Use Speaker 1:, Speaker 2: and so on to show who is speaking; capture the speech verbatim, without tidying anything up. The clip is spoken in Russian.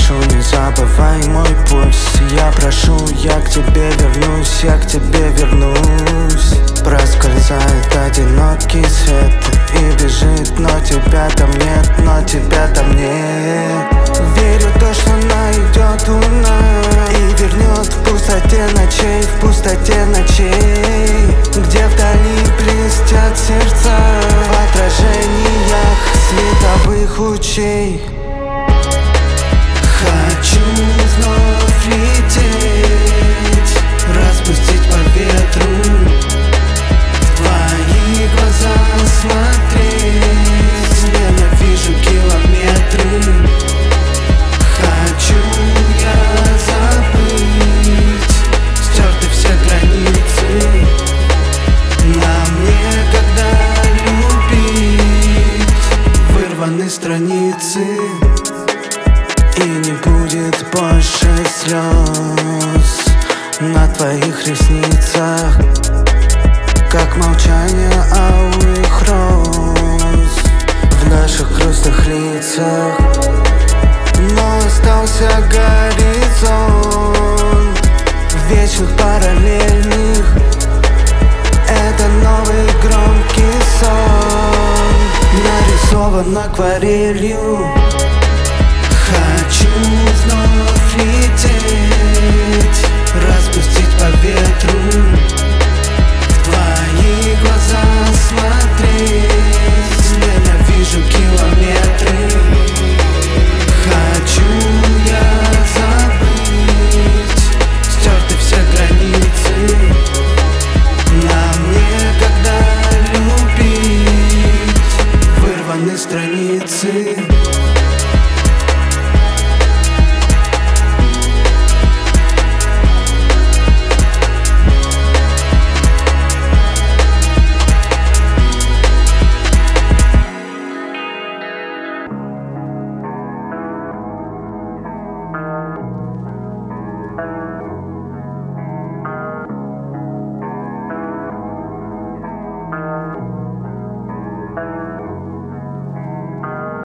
Speaker 1: прошу, не забывай мой пульс. Я прошу, я к тебе вернусь, я к тебе вернусь. Проскользает одинокий свет и бежит, но тебя там нет, но тебя там нет. Верю в то, что найдет луна и вернет в пустоте ночей, в пустоте ночей, где вдали блестят сердца в отражениях световых лучей. Хочу вновь лететь, распустить по ветру, в твои глаза смотреть. Ненавижу километры. Хочу я забыть, стерты все границы. Нам некогда любить, вырваны страницы. И не будет больше слез на твоих ресницах, как молчание алых роз в наших грустных лицах. Но остался горизонт вечных параллельных. Это новый громкий сон, нарисован акварелью. Хочу вновь лететь, распустить по ветру, в твои глаза смотреть. Ненавижу километры. Хочу я забыть, стерты все границы. Нам некогда любить, вырваны страницы.
Speaker 2: Thank you.